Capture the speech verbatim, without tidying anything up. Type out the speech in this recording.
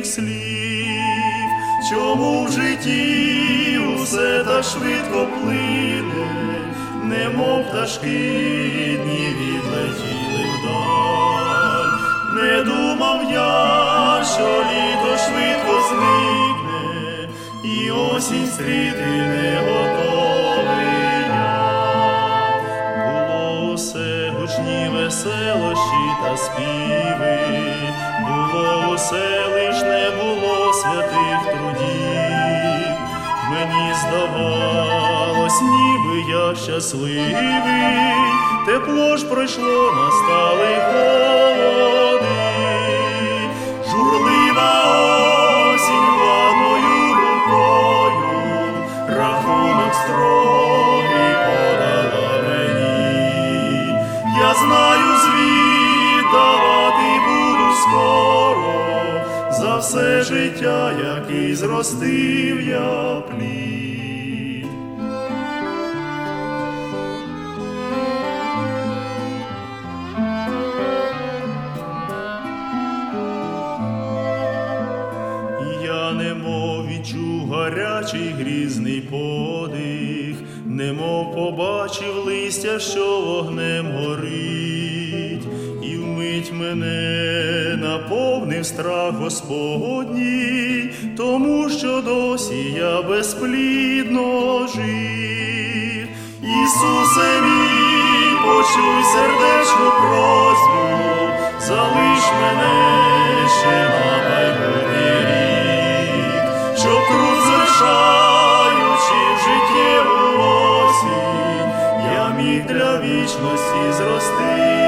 твоїх слів, чому в житті усе так швидко плине, немов пташки дні відлетіли вдаль. Не думав я, що літо швидко зникне, і осінь зустріти не готовий я. Було усе гучні веселощі та співи, було усе, лиш не було святих трудів. Мені здавалось, ніби я щасливий, тепло ж пройшло, настали холоди. Журлива осінь ладною рукою рахунок строгий подала мені. Я знаю, звіт давати буду скоро за все життя, який зростив я плід. Я немов відчув гарячий грізний подих, немов побачив листя, що вогнем горить, і вмить мене наповнив страх Господній, тому що досі я безплідно жив. Ісусе мій, почуй сердечну просьбу, залиш мене ще на майбутній рік, щоб труд завершаючи в життєву осінь, я міг для вічності зрости.